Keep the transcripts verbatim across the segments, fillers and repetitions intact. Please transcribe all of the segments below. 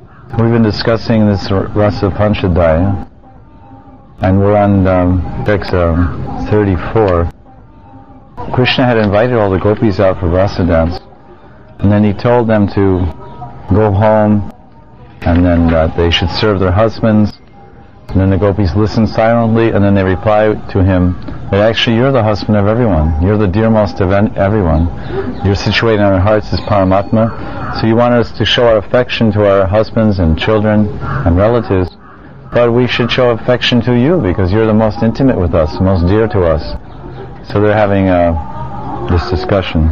We've been discussing this Rasa Panchadaya, and we're on um, text um, thirty-four. Krishna had invited all the gopis out for Rasa dance, and then he told them to go home, and then uh, they should serve their husbands. And then the gopis listened silently, and then they replied to him that actually you're the husband of everyone. You're the dearmost of en- everyone. You're situated in our hearts as Paramatma. So you want us to show our affection to our husbands and children and relatives, but we should show affection to you because you're the most intimate with us, most dear to us. So they're having uh, this discussion.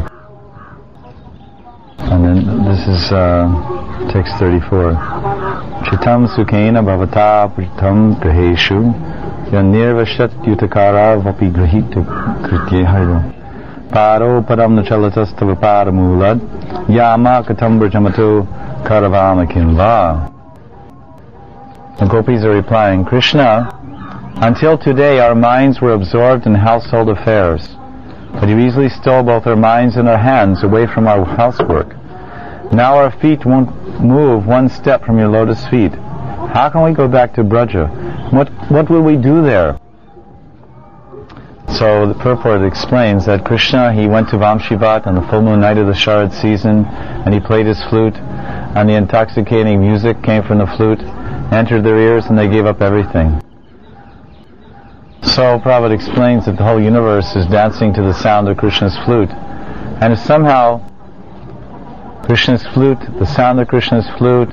And then this is uh, text thirty-four. Chitam sukhena bhavata pritam graheshu yanirvashat yutakara vapi grahita kritye harido paro param nachalatas tava paramulad yama katam brajamato karavama kinva. The gopis are replying, Krishna, until today our minds were absorbed in household affairs, but you easily stole both our minds and our hands away from our housework. Now our feet won't move one step from your lotus feet. How can we go back to Braja? What what will we do there? So the purport explains that Krishna, he went to Vamshivat on the full moon night of the Sharad season, and he played his flute, and the intoxicating music came from the flute, entered their ears, and they gave up everything. So Prabhupada explains that the whole universe is dancing to the sound of Krishna's flute, and somehow Krishna's flute, the sound of Krishna's flute,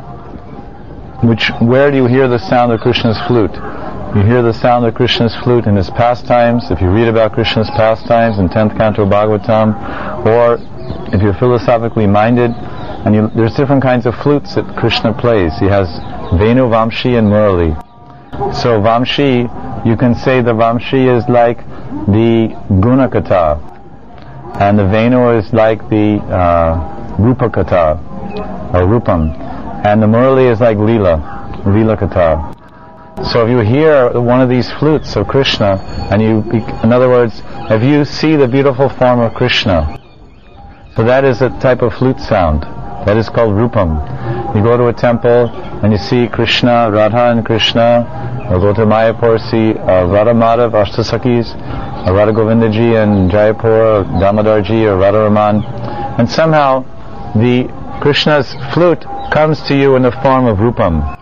which, where do you hear the sound of Krishna's flute? You hear the sound of Krishna's flute in his pastimes, if you read about Krishna's pastimes in tenth Canto Bhagavatam, or if you're philosophically minded, and you, there's different kinds of flutes that Krishna plays. He has Venu, Vamshi, and Murali. So Vamshi, you can say the Vamshi is like the Gunakata, and the Venu is like the uh, Rupakata, or Rupam, and the Murali is like Lila, Lila Kata. So if you hear one of these flutes of Krishna, and you, in other words, if you see the beautiful form of Krishna, so that is a type of flute sound. That is called Rupam. You go to a temple and you see Krishna, Radha and Krishna, or go to Mayapur, see uh, Radha Madhav, Ashtasakis, or Radha Govindaji and Jaipur, or Damodarji, or Radha Raman, and somehow the Krishna's flute comes to you in the form of Rupam.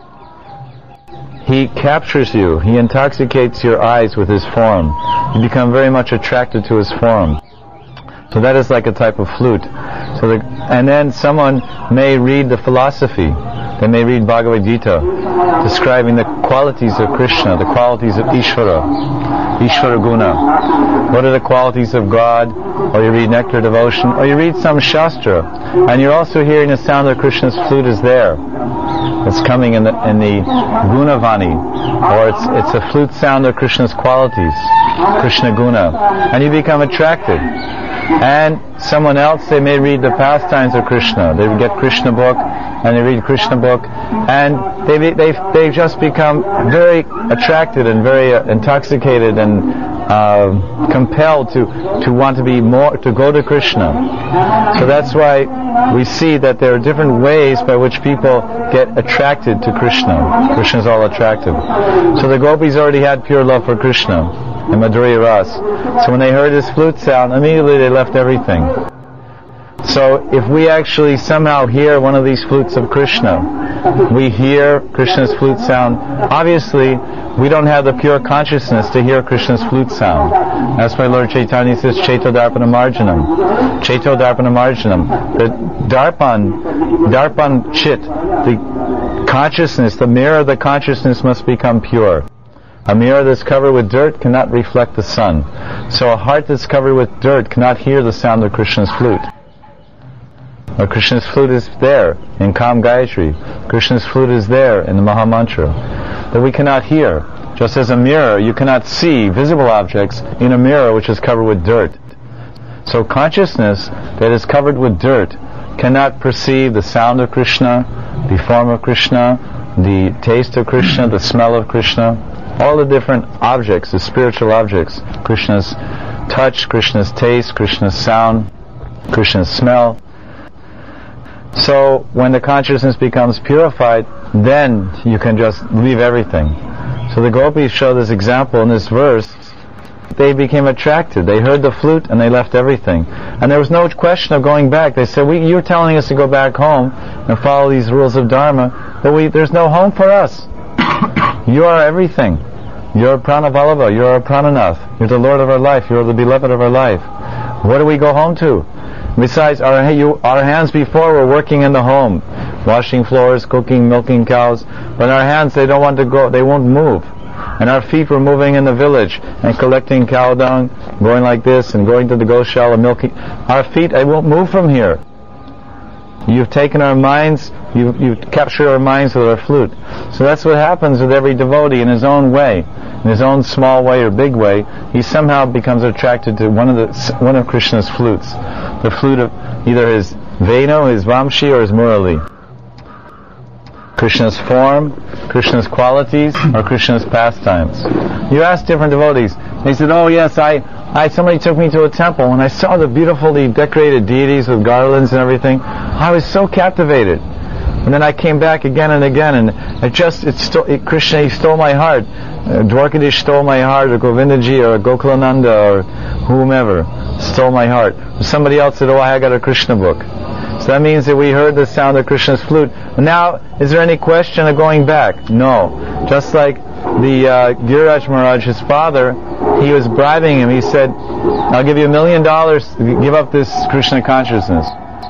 He captures you, he intoxicates your eyes with his form. You become very much attracted to his form. So that is like a type of flute. So the, and then someone may read the philosophy. They may read Bhagavad Gita, describing the qualities of Krishna, the qualities of Ishvara, Ishvara Guna. What are the qualities of God? Or you read Nectar Devotion, or you read some Shastra, and you're also hearing the sound of Krishna's flute is there. It's coming in the in the Gunavani, or it's it's a flute sound of Krishna's qualities, Krishna Guna, and you become attracted. And someone else, they may read the pastimes of Krishna. They get Krishna book, and they read Krishna book, and they they they just become very attracted and very uh, intoxicated and uh, compelled to to want to be more, to go to Krishna. So that's why we see that there are different ways by which people get attracted to Krishna. Krishna is all attractive. So the gopis already had pure love for Krishna and Madhurya Ras. So when they heard his flute sound, immediately they left everything. So if we actually somehow hear one of these flutes of Krishna, we hear Krishna's flute sound, obviously we don't have the pure consciousness to hear Krishna's flute sound. That's why Lord Chaitanya says, Chaito Darpana Marjanam. Chaito Darpana Marjanam. The Darpan, Darpan Chit, the consciousness, the mirror of the consciousness must become pure. A mirror that's covered with dirt cannot reflect the sun. So a heart that's covered with dirt cannot hear the sound of Krishna's flute. But Krishna's flute is there in Kam Gayatri. Krishna's flute is there in the Maha Mantra that we cannot hear. Just as a mirror, you cannot see visible objects in a mirror which is covered with dirt. So consciousness that is covered with dirt cannot perceive the sound of Krishna, the form of Krishna, the taste of Krishna, the smell of Krishna, all the different objects, the spiritual objects, Krishna's touch, Krishna's taste, Krishna's sound, Krishna's smell, So when the consciousness becomes purified, then you can just leave everything. So the gopis show this example in this verse. They became attracted. They heard the flute and they left everything. And there was no question of going back. They said, we, you're telling us to go back home and follow these rules of Dharma, but we, there's no home for us. You are everything. You're Pranavallabha. You're our Prananath. You're the Lord of our life. You're the beloved of our life. What do we go home to? Besides, our, you, our hands before were working in the home, washing floors, cooking, milking cows. But our hands, they don't want to go, they won't move. And our feet were moving in the village and collecting cow dung, going like this and going to the goshala, milking. Our feet, they won't move from here. You've taken our minds, you, you've captured our minds with our flute. So that's what happens with every devotee in his own way, in his own small way or big way. He somehow becomes attracted to one of the one of Krishna's flutes, the flute of either his Venu, his Vamshi, or his Murali. Krishna's form, Krishna's qualities, or Krishna's pastimes. You ask different devotees. They said, "Oh yes, I, I somebody took me to a temple and I saw the beautifully decorated deities with garlands and everything. I was so captivated. And then I came back again and again, and it just it, sto- it Krishna he stole my heart. Uh, Dwarkadish stole my heart, or Govindaji, or Gokulananda, or whomever stole my heart. Or somebody else said, "Oh, I got a Krishna book." So that means that we heard the sound of Krishna's flute. Now, is there any question of going back? No. Just like the uh, Giriraj Maharaj, his father, he was bribing him. He said, "I'll give you a million dollars to give up this Krishna consciousness."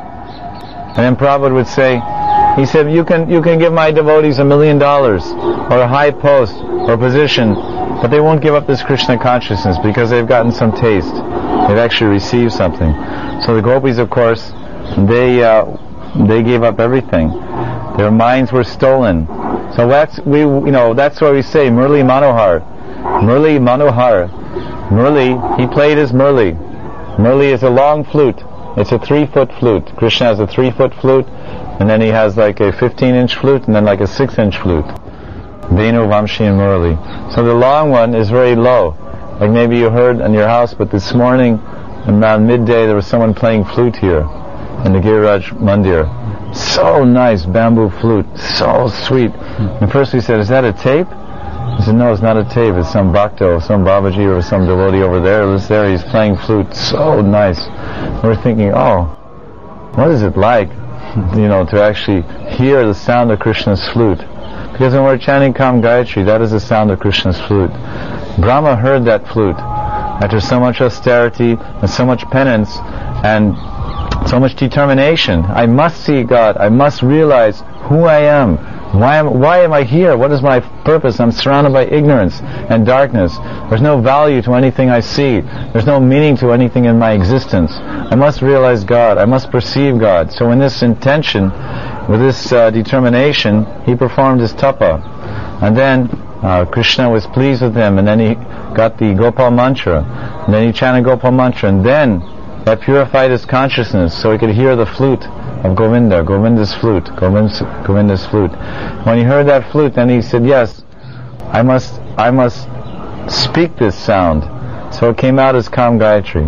And then Prabhupada would say, he said, you can you can give my devotees a million dollars, or a high post, or position, but they won't give up this Krishna consciousness because they've gotten some taste. They've actually received something. So the gopis, of course, they uh, they gave up everything. Their minds were stolen. So that's we you know that's why we say Murli Manohar, Murli Manohar, Murli. He played his Murli. Murli is a long flute. It's a three-foot flute. Krishna has a three-foot flute, and then he has like a fifteen-inch flute, and then like a six-inch flute. Venu, Vamshi, and Murali. So the long one is very low. Like maybe you heard in your house, but this morning, around midday, there was someone playing flute here in the Giriraj Mandir. So nice, bamboo flute. So sweet. And first we said, is that a tape? He said, no, it's not a tape. It's some bhakta, some Babaji, or some devotee over there. It was there. He's playing flute. So nice. We're thinking, oh, what is it like, you know, to actually hear the sound of Krishna's flute? Because when we're chanting Kam Gayatri, that is the sound of Krishna's flute. Brahma heard that flute after so much austerity and so much penance and so much determination. I must see God. I must realize who I am. Why am, why am I here? What is my purpose? I'm surrounded by ignorance and darkness. There's no value to anything I see. There's no meaning to anything in my existence. I must realize God. I must perceive God. So in this intention, with this uh, determination, he performed his tapa. And then uh, Krishna was pleased with him, and then he got the Gopal mantra. And then he chanted Gopal mantra, and then that purified his consciousness so he could hear the flute of Govinda, Govinda's flute, Govinda's, Govinda's flute. When he heard that flute, then he said, yes, I must I must speak this sound. So it came out as Kam Gayatri.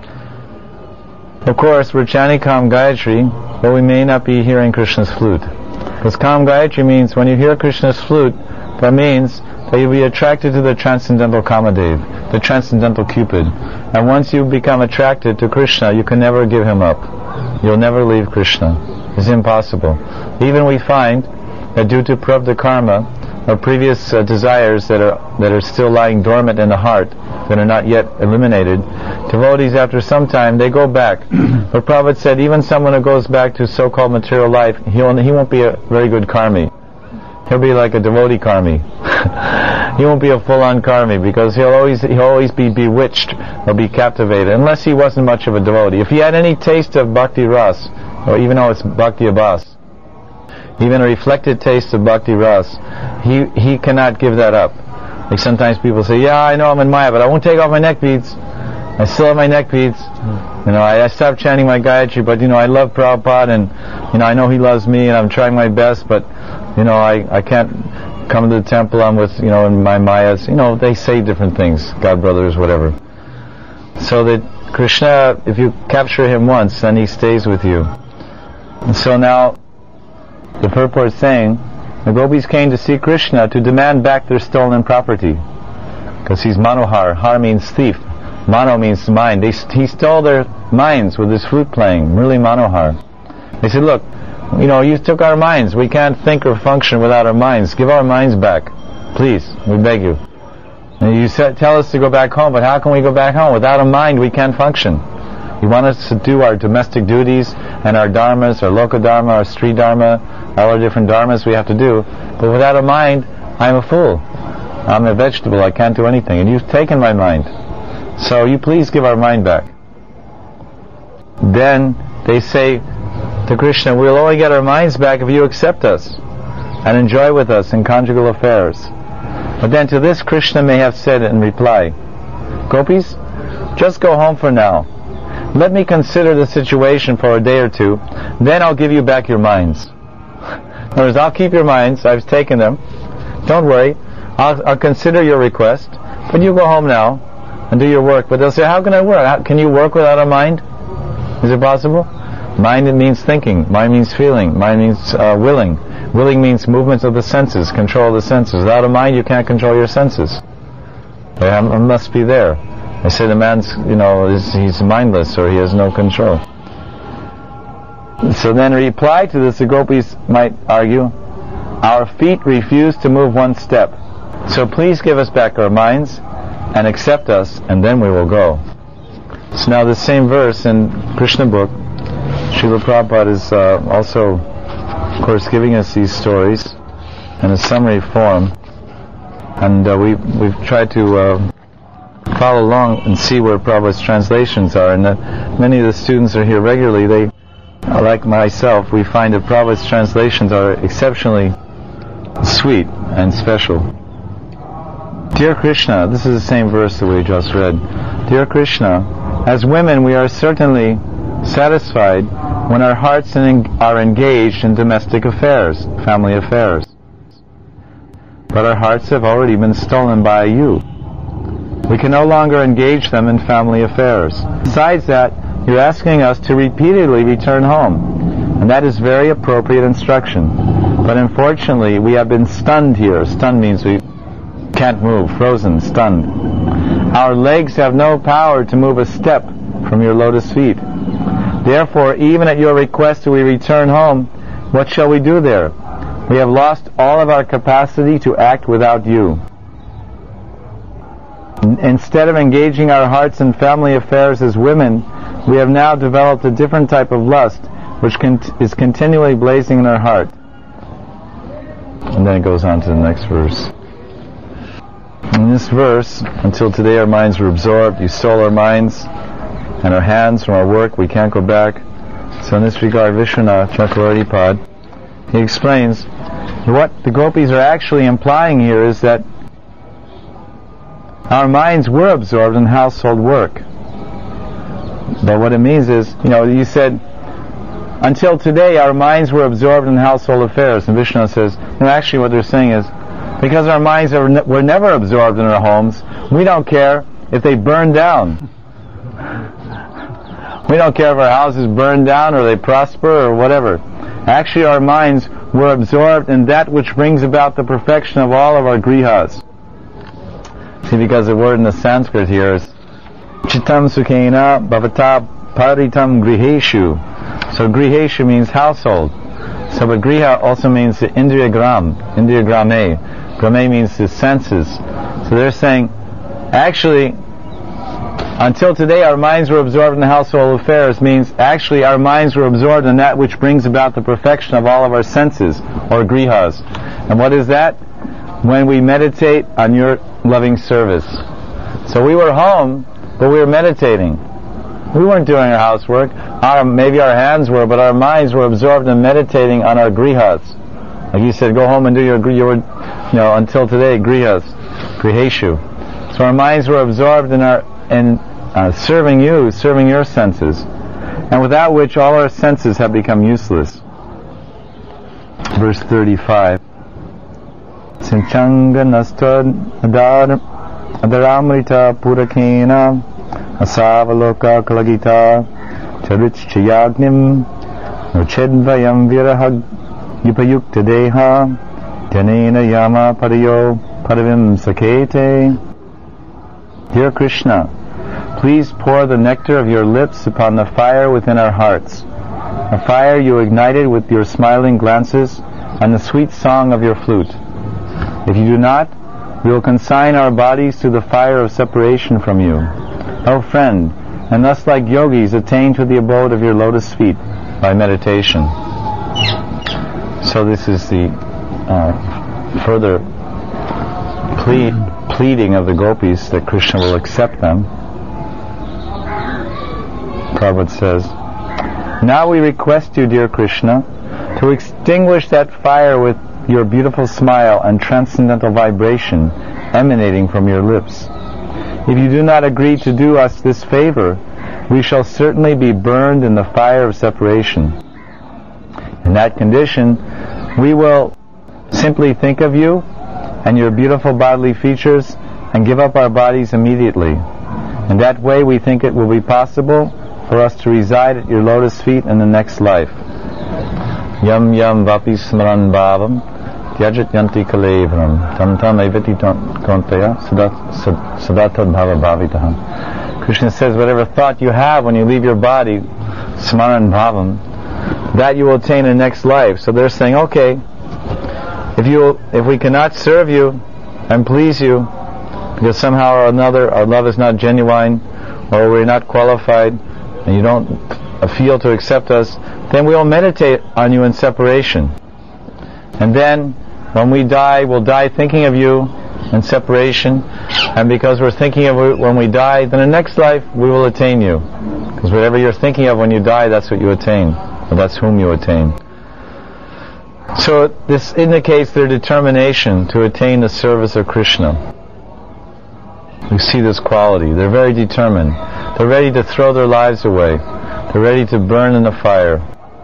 Of course, we're chanting Kam Gayatri, but we may not be hearing Krishna's flute. Because Kam Gayatri means when you hear Krishna's flute, that means that you'll be attracted to the transcendental Kamadev, the transcendental Cupid. And once you become attracted to Krishna, you can never give him up. You'll never leave Krishna. It's impossible. Even we find that due to prarabdha karma, or previous uh, desires that are that are still lying dormant in the heart, that are not yet eliminated, devotees after some time, they go back. But Prabhupada said, even someone who goes back to so-called material life, he'll, he won't be a very good karmi. He'll be like a devotee karmi. He won't be a full-on karmi, because he'll always he'll always be bewitched or be captivated, unless he wasn't much of a devotee. If he had any taste of bhakti ras, or even though it's bhakti abhas, even a reflected taste of bhakti ras, he he cannot give that up. Like sometimes people say, yeah, I know I'm in Maya, but I won't take off my neck beads. I still have my neck beads. You know, I, I stopped chanting my Gayatri, but you know, I love Prabhupada, and you know, I know he loves me, and I'm trying my best, but you know, I, I can't come to the temple. I'm with, you know, in my Mayas. You know, they say different things, God brothers, whatever. So that Krishna, if you capture him once, then he stays with you. And so now the purport is saying the gopis came to see Krishna to demand back their stolen property, because he's Manohar. Har means thief, Mano means mind. They, he stole their minds with his flute playing, really Manohar. They said, look, you know, you took our minds. We can't think or function without our minds. Give our minds back, please. We beg you. And you said, tell us to go back home, but how can we go back home? Without a mind, we can't function. You want us to do our domestic duties and our dharmas, our loka dharma, our street dharma, all our different dharmas we have to do. But without a mind, I'm a fool. I'm a vegetable. I can't do anything. And you've taken my mind. So you please give our mind back. Then they say to Krishna, we'll only get our minds back if you accept us and enjoy with us in conjugal affairs. But then to this Krishna may have said in reply, Gopis, just go home for now. Let me consider the situation for a day or two, then I'll give you back your minds. In other words, I'll keep your minds, I've taken them. Don't worry, I'll, I'll consider your request, but you go home now and do your work. But they'll say, how can I work? How, can you work without a mind? Is it possible? Mind, it means thinking. Mind means feeling. Mind means uh, willing. Willing means movements of the senses, control of the senses. Without a mind, you can't control your senses. They have, must be there. They say the man's, you know, is, he's mindless or he has no control. So then, in reply to this, the gopis might argue, our feet refuse to move one step. So please give us back our minds and accept us, and then we will go. So now, the same verse in Krishna book, Srila Prabhupada is uh, also, of course, giving us these stories in a summary form, and uh, we we've tried to uh, follow along and see where Prabhupada's translations are. And uh, many of the students are here regularly. They, uh, like myself, we find that Prabhupada's translations are exceptionally sweet and special. Dear Krishna, this is the same verse that we just read. Dear Krishna, as women, we are certainly satisfied when our hearts are engaged in domestic affairs, family affairs. But our hearts have already been stolen by you. We can no longer engage them in family affairs. Besides that, you're asking us to repeatedly return home, and that is very appropriate instruction. But unfortunately, we have been stunned here. Stunned means we can't move, frozen, stunned. Our legs have no power to move a step from your lotus feet. Therefore, even at your request we return home, what shall we do there? We have lost all of our capacity to act without you. Instead of engaging our hearts in family affairs as women, we have now developed a different type of lust, which cont- is continually blazing in our heart. And then it goes on to the next verse. In this verse, until today our minds were absorbed, you stole our minds and our hands from our work, we can't go back. So in this regard, Vishwanath Chakravartipad, he explains what the gopis are actually implying here is that our minds were absorbed in household work. But what it means is, you know, you said, until today our minds were absorbed in household affairs. And Vishwanath says, no, actually what they're saying is, because our minds are ne- were never absorbed in our homes, we don't care if they burn down. We don't care if our houses burn down or they prosper or whatever. Actually, our minds were absorbed in that which brings about the perfection of all of our grihas. See, because the word in the Sanskrit here is Chittam Sukhena Bhavata Paritam Griheshu. So Griheshu means household. So but Griha also means the Indriya Gram, Indriya Grame. Grame means the senses. So they're saying, actually, until today our minds were absorbed in the household affairs means actually our minds were absorbed in that which brings about the perfection of all of our senses, or grihas. And what is that? When we meditate on your loving service. So we were home, but we were meditating. We weren't doing our housework. Our, maybe our hands were, but our minds were absorbed in meditating on our grihas. Like you said, go home and do your, your you know, until today, grihas, griheshu. So our minds were absorbed in our in uh, serving you, serving your senses, and without which all our senses have become useless. Verse thirty-five. Sinchanga nastad adaramrita purakena asavaloka kalagita charichayagnim Uchedvayam virahag yupayukta deha Janena yama pariyo paravim sakete. Dear Krishna, please pour the nectar of your lips upon the fire within our hearts, a fire you ignited with your smiling glances and the sweet song of your flute. If you do not, we will consign our bodies to the fire of separation from you. O friend, and thus like yogis attain to the abode of your lotus feet by meditation. So this is the uh, further plead, pleading of the gopis that Krishna will accept them. Prabhupada says, now we request you, dear Krishna, to extinguish that fire with your beautiful smile and transcendental vibration emanating from your lips. If you do not agree to do us this favor, we shall certainly be burned in the fire of separation. In that condition, we will simply think of you and your beautiful bodily features and give up our bodies immediately. In that way we think it will be possible for us to reside at your lotus feet in the next life. Yam yam vapi smaran bhavam tyajat yanti kalevram tam tam evati kontaya sadatad bhava bhavitaham. Krishna says, whatever thought you have when you leave your body, smaran bhavam, that you will attain in the next life. So they're saying, okay, if you if we cannot serve you and please you, because somehow or another our love is not genuine, or we're not qualified, and you don't feel to accept us, then we will meditate on you in separation. And then, when we die, we'll die thinking of you in separation, and because we're thinking of you when we die, then in the next life we will attain you. Because whatever you're thinking of when you die, that's what you attain, or that's whom you attain. So this indicates their determination to attain the service of Krishna. We see this quality. They're very determined. They're ready to throw their lives away. They're ready to burn in the fire.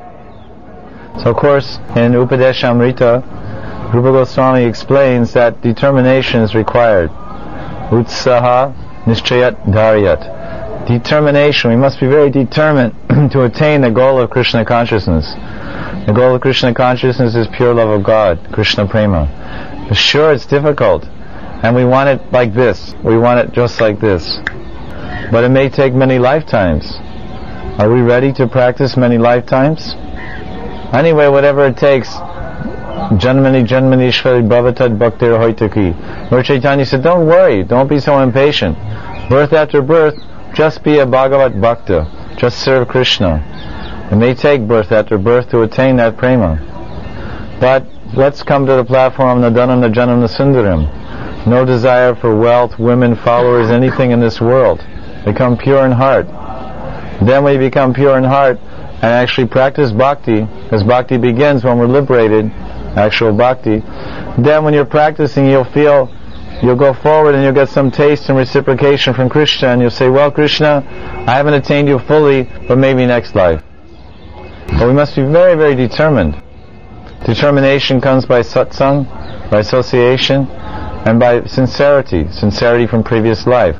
So of course, in Upadeshamrita, Rupa Goswami explains that determination is required. Utsaha nischayat dharyat. Determination. We must be very determined to attain the goal of Krishna consciousness. The goal of Krishna consciousness is pure love of God, Krishna Prema. But sure, it's difficult, and we want it like this. We want it just like this. But it may take many lifetimes. Are we ready to practice many lifetimes? Anyway, whatever it takes. Janmani Janmani Ishvari Bhavatad Bhaktir Hoitaki. Lord Chaitanya said, don't worry, don't be so impatient. Birth after birth, just be a Bhagavat Bhakta. Just serve Krishna. It may take birth after birth to attain that prema. But let's come to the platform Nadanam Najanam Nasundaram. No desire for wealth, women, followers, anything in this world. Become pure in heart. Then we become pure in heart and actually practice bhakti, because bhakti begins when we're liberated, actual bhakti. Then when you're practicing, you'll feel, you'll go forward and you'll get some taste and reciprocation from Krishna, and you'll say, well, Krishna, I haven't attained you fully, but maybe next life. But we must be very, very determined. Determination comes by satsang, by association, and by sincerity, sincerity from previous life.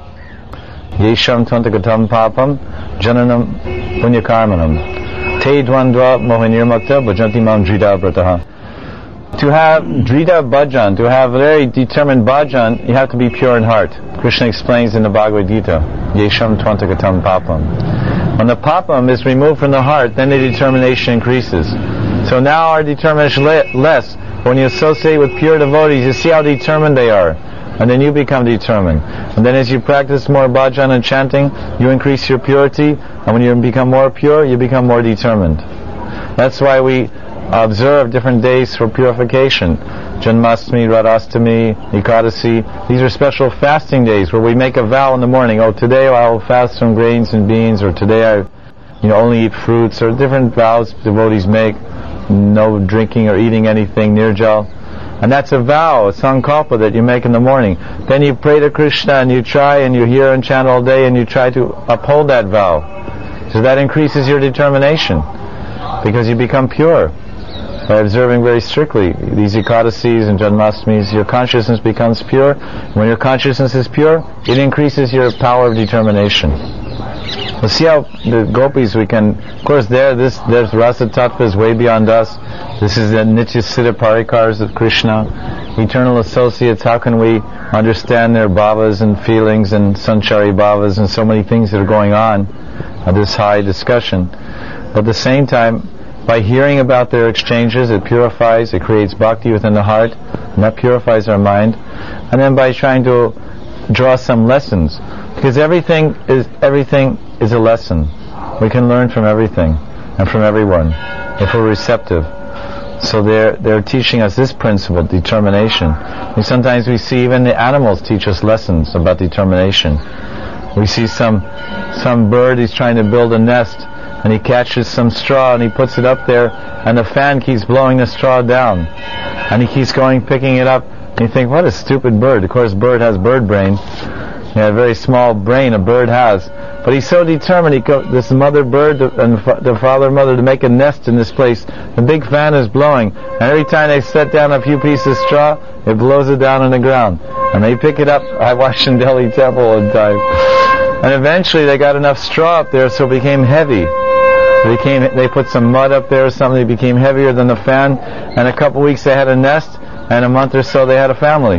Yesham tvantagatam papam jananam punyakarmanam te dvandva mohinirmakta bhajanti mam drida brataha. To have drida bhajan, to have very determined bhajan, you have to be pure in heart. Krishna explains in the Bhagavad Gita, Yesham tvantagatam papam. When the papam is removed from the heart, then the determination increases. So now our determination le- less. When you associate with pure devotees, you see how determined they are. And then you become determined. And then as you practice more bhajan and chanting, you increase your purity. And when you become more pure, you become more determined. That's why we observe different days for purification. Janmashtami, Radhastami, Ekadasi. These are special fasting days where we make a vow in the morning. Oh, today I will fast from grains and beans, or today I, you know, only eat fruits, or different vows devotees make. No drinking or eating anything, nirjal. And that's a vow, a sankalpa that you make in the morning. Then you pray to Krishna and you try and you hear and chant all day and you try to uphold that vow. So that increases your determination, because you become pure. By observing very strictly these Ekadasis and Janmashtmis, your consciousness becomes pure. When your consciousness is pure, it increases your power of determination. Well, see how the gopis, we can, of course, there, this, there's Rasa Tattva is way beyond us. This is the Nitya Siddha Parikars of Krishna, eternal associates. How can we understand their bhavas and feelings and sanchari bhavas and so many things that are going on at this high discussion? But at the same time, by hearing about their exchanges, it purifies, it creates bhakti within the heart, and that purifies our mind. And then by trying to draw some lessons, because everything is everything is a lesson. We can learn from everything and from everyone if we're receptive. So they're they're teaching us this principle, determination. And sometimes we see even the animals teach us lessons about determination. We see some some bird, he's trying to build a nest, and he catches some straw and he puts it up there, and the fan keeps blowing the straw down, and he keeps going picking it up. And you think, what a stupid bird. Of course, bird has bird brain. Yeah, a very small brain a bird has. But he's so determined, he co- this mother bird and fa- the father and mother, to make a nest in this place. The big fan is blowing, and every time they set down a few pieces of straw, it blows it down on the ground. And they pick it up. I watched in Delhi Temple one time. And eventually they got enough straw up there so it became heavy. They, became, they put some mud up there or something, it became heavier than the fan, and a couple weeks they had a nest, and a month or so they had a family.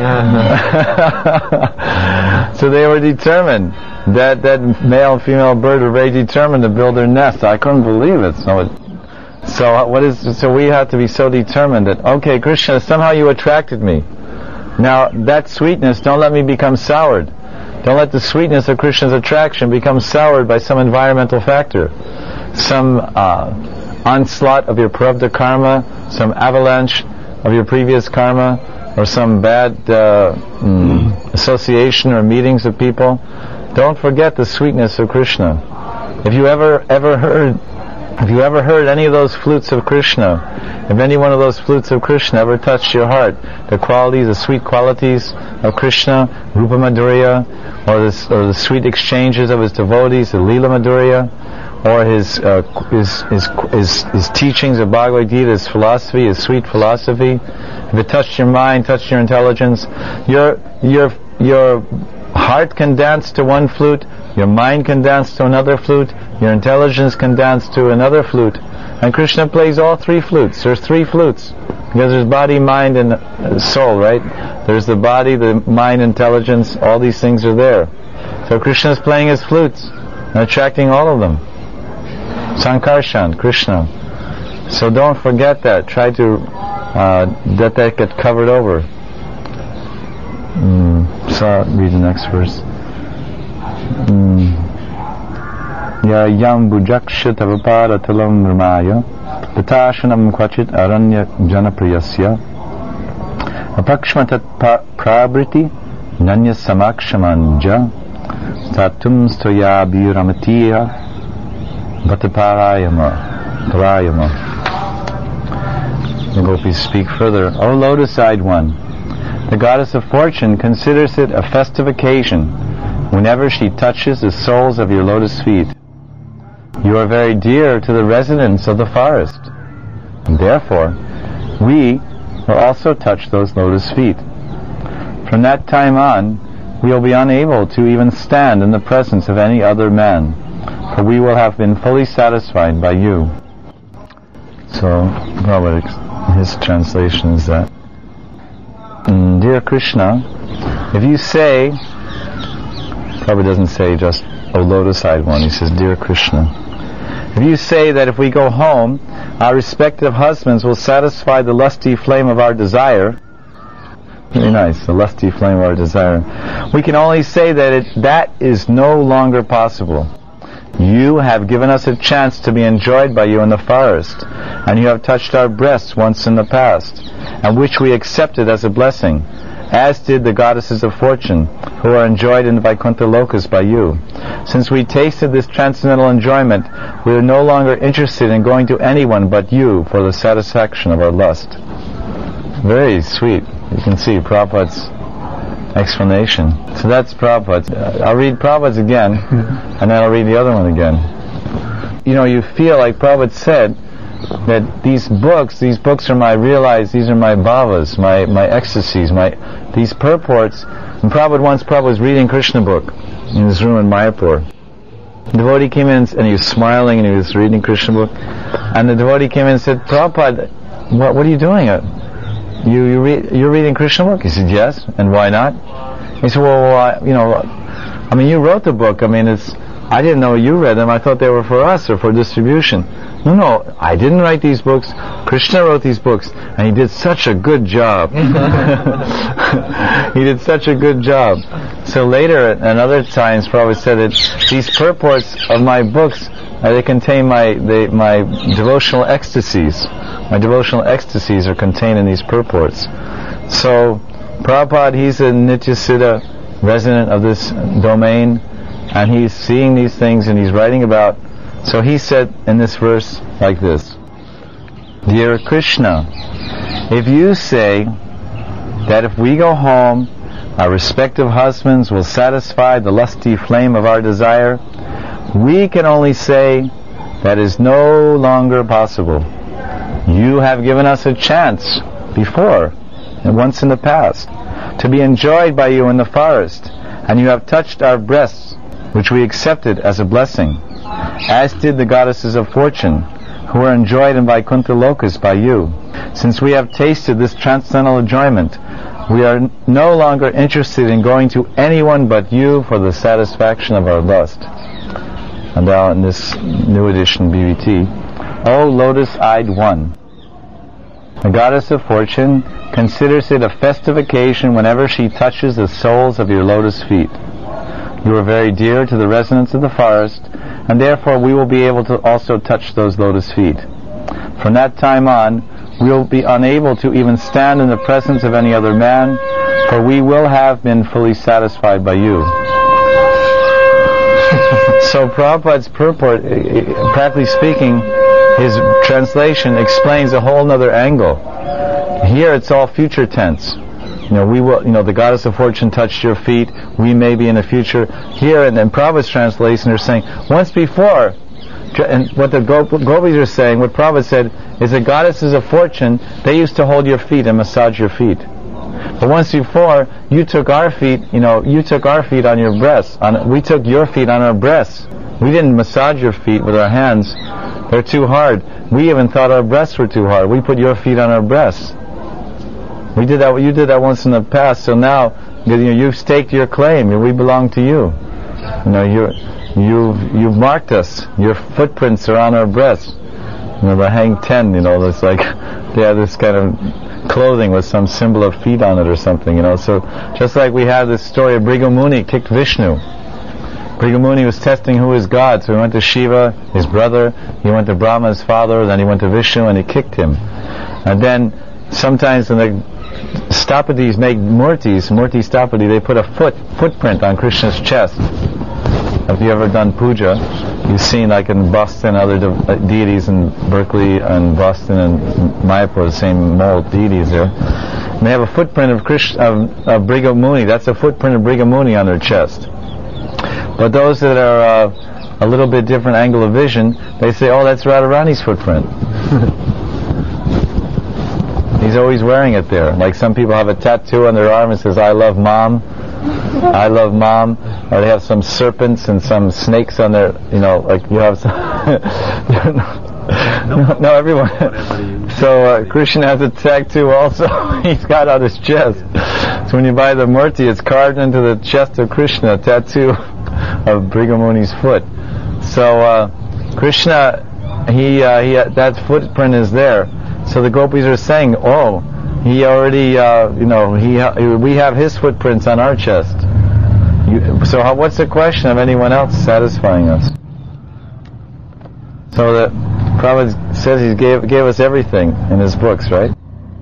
Yeah. So they were determined. That that male and female bird were very determined to build their nest. I couldn't believe it. So it, so what is so we have to be so determined that, okay, Krishna, somehow you attracted me. Now that sweetness, don't let me become soured. Don't let the sweetness of Krishna's attraction become soured by some environmental factor, some uh, onslaught of your prarabdha karma, some avalanche of your previous karma, or some bad uh, mm, association or meetings of people. Don't forget the sweetness of Krishna. If you ever ever heard, if you ever heard any of those flutes of Krishna, if any one of those flutes of Krishna ever touched your heart, the qualities, the sweet qualities of Krishna, Rupa Madhurya, or the, or the sweet exchanges of his devotees, the Lila Madhurya, or his, uh, his, his, his, his teachings of Bhagavad Gita, his philosophy, his sweet philosophy, if it touched your mind, touched your intelligence, your, your, your heart can dance to one flute, your mind can dance to another flute, your intelligence can dance to another flute, and Krishna plays all three flutes. There's three flutes, because there's body, mind, and soul, right? There's the body, the mind, intelligence, all these things are there. So Krishna is playing his flutes and attracting all of them. Sankarshan, Krishna. So don't forget that. Try to uh, let that get covered over. Mm, so I'll read the next verse. Ya yam bujakshya tavapada talam ramaya patashanam kvachit aranya janapriyasya apakshmatat prabriti nanya samakshamanja tatum stoya biramatiya bhataparayama parayama. The gopis speak further. O lotus-eyed one, the goddess of fortune considers it a festive occasion whenever she touches the soles of your lotus feet. You are very dear to the residents of the forest, and therefore we will also touch those lotus feet. From that time on, we will be unable to even stand in the presence of any other man, for we will have been fully satisfied by you. So, probably his translation is that, mm, Dear Krishna, if you say, probably doesn't say just, O lotus-eyed one, he says, Dear Krishna, if you say that if we go home, our respective husbands will satisfy the lusty flame of our desire, very nice, the lusty flame of our desire, we can only say that it, that is no longer possible. You have given us a chance to be enjoyed by you in the forest, and you have touched our breasts once in the past, and which we accepted as a blessing, as did the goddesses of fortune, who are enjoyed in Vaikuntha Lokas by you. Since we tasted this transcendental enjoyment, we are no longer interested in going to anyone but you for the satisfaction of our lust. Very sweet. You can see Prabhupada's explanation. So that's Prabhupada's. Uh, I'll read Prabhupada's again, and then I'll read the other one again. You know, you feel like Prabhupada said, that these books, these books are my realized, these are my bhavas, my, my ecstasies, my, these purports. And Prabhupada once, Prabhupada was reading Krishna book in his room in Mayapur. The devotee came in and he was smiling and he was reading Krishna book. And the devotee came in and said, Prabhupada, what, what are you doing? You, you read, you're reading Krishna book? He said, yes. And why not? He said, well, I, you know, I mean, you wrote the book. I mean, it's, I didn't know you read them. I thought they were for us or for distribution. No, no, I didn't write these books. Krishna wrote these books, and he did such a good job. He did such a good job. So later, at other times, Prabhupada said that these purports of my books, uh, they contain my they, my devotional ecstasies. My devotional ecstasies are contained in these purports. So, Prabhupada, he's a Nityasiddha, resident of this domain, and he's seeing these things and he's writing about. So he said in this verse like this: Dear Krishna, if you say that if we go home, our respective husbands will satisfy the lusty flame of our desire, we can only say that is no longer possible. You have given us a chance before, and once in the past, to be enjoyed by you in the forest, and you have touched our breasts, which we accepted as a blessing, as did the goddesses of fortune, who were enjoyed in Vaikuntha Lokas by you. Since we have tasted this transcendental enjoyment, we are n- no longer interested in going to anyone but you for the satisfaction of our lust. And now in this new edition B V T, O lotus-eyed one, the goddess of fortune considers it a festive occasion whenever she touches the soles of your lotus feet. You are very dear to the residents of the forest, and therefore we will be able to also touch those lotus feet. From that time on, we will be unable to even stand in the presence of any other man, for we will have been fully satisfied by you. So Prabhupada's purport, practically speaking, his translation explains a whole other angle. Here it's all future tense. You know, we will, you know, the goddess of fortune touched your feet, we may be in the future. Here, and then Prabhupada's translation, they're saying, once before, and what the gopis are saying, what Prabhupada said, is the goddesses of fortune, they used to hold your feet and massage your feet. But once before, you took our feet, you know, you took our feet on your breasts. On, we took your feet on our breasts. We didn't massage your feet with our hands. They're too hard. We even thought our breasts were too hard. We put your feet on our breasts. We did that. You did that once in the past. So now, you know, you've staked your claim. We belong to you. You know, you you've you've marked us. Your footprints are on our breasts. You know, the hang ten. You know, it's like they have this kind of clothing with some symbol of feet on it or something. You know, so just like we have this story of Bhrigu Muni kicked Vishnu. Bhrigu Muni was testing who is God, so he went to Shiva, his brother. He went to Brahma, his father. Then he went to Vishnu, and he kicked him. And then sometimes when the Stapadis make murtis, murti stapadi, they put a foot footprint on Krishna's chest. Have you ever done puja? You've seen, like in Boston, other de- deities in Berkeley and Boston and Mayapur, the same mold deities there. And they have a footprint of Krishna, of, of Bhrigu Muni. That's a footprint of Bhrigu Muni on their chest. But those that are uh, a little bit different angle of vision, they say, oh, that's Radharani's footprint. He's always wearing it there. Like some people have a tattoo on their arm that says, I love mom. I love mom. Or they have some serpents and some snakes on their, you know, like you have some... no, no, everyone. So uh, Krishna has a tattoo also. He's got on his chest. So when you buy the murti, it's carved into the chest of Krishna, a tattoo of Bhrigu Muni's foot. So uh, Krishna, he, uh, he uh, that footprint is there. So the gopis are saying, oh, he already, uh, you know, he ha- we have his footprints on our chest. You, so how, what's the question of anyone else satisfying us? So the Prabhupada says he gave gave us everything in his books, right?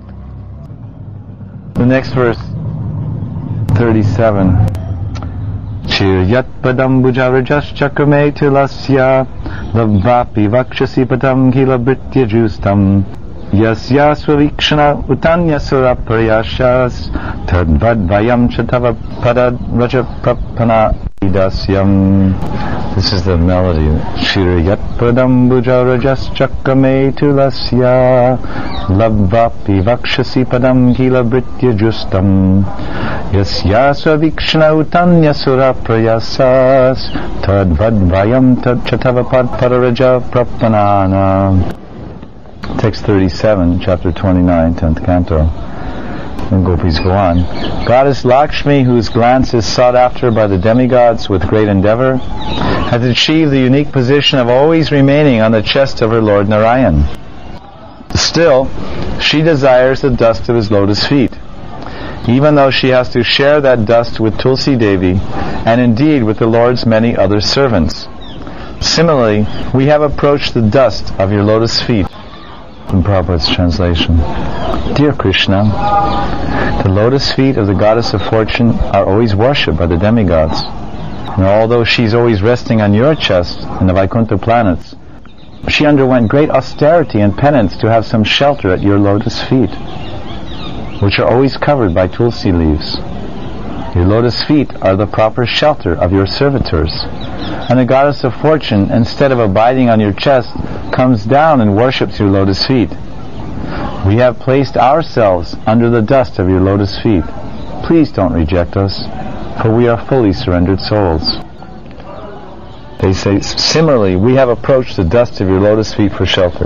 The next verse, thirty-seven. Chir yat padam bujarajas chakrame tilasya lavapi vakshasi padam kila britya justam Yasya svavikshana utanya sura prayashas tadvad vayam chatava padad raja prapana idasyam. This is the melody. Shiriyat pradam buja rajas chakame tulasya labvapi vakshasi padam gila britya justam yasya svavikshana utanya sura prayasas tadvad vayam tad chatava padaraja prapanana. Text thirty-seven, chapter twenty-nine, tenth canto. And gopis go on. Goddess Lakshmi, whose glance is sought after by the demigods with great endeavor, has achieved the unique position of always remaining on the chest of her Lord Narayan. Still, she desires the dust of his lotus feet, even though she has to share that dust with Tulsi Devi, and indeed with the Lord's many other servants. Similarly, we have approached the dust of your lotus feet. In Prabhupada's translation. Dear Krishna, the lotus feet of the goddess of fortune are always worshipped by the demigods. And although she is always resting on your chest in the Vaikuntha planets, she underwent great austerity and penance to have some shelter at your lotus feet, which are always covered by tulsi leaves. Your lotus feet are the proper shelter of your servitors, and the goddess of fortune, instead of abiding on your chest, comes down and worships your lotus feet. We have placed ourselves under the dust of your lotus feet. Please don't reject us, for we are fully surrendered souls. They say, similarly, we have approached the dust of your lotus feet for shelter.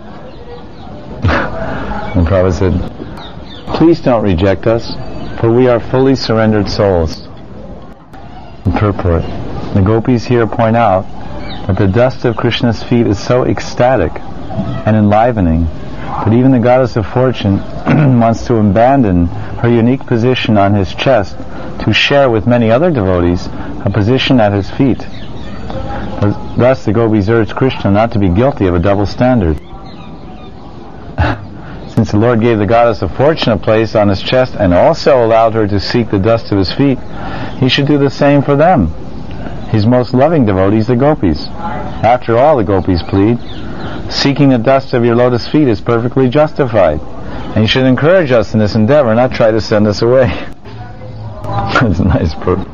And Prabhupada said, please don't reject us, for we are fully surrendered souls. In purport, the gopis here point out that the dust of Krishna's feet is so ecstatic and enlivening that even the goddess of fortune wants to abandon her unique position on his chest to share with many other devotees a position at his feet. Thus the gopis urge Krishna not to be guilty of a double standard. Since the Lord gave the goddess of fortune a place on his chest and also allowed her to seek the dust of his feet, he should do the same for them, his most loving devotees, the gopis. After all, the gopis plead, seeking the dust of your lotus feet is perfectly justified, and you should encourage us in this endeavor, not try to send us away. That's a nice purport.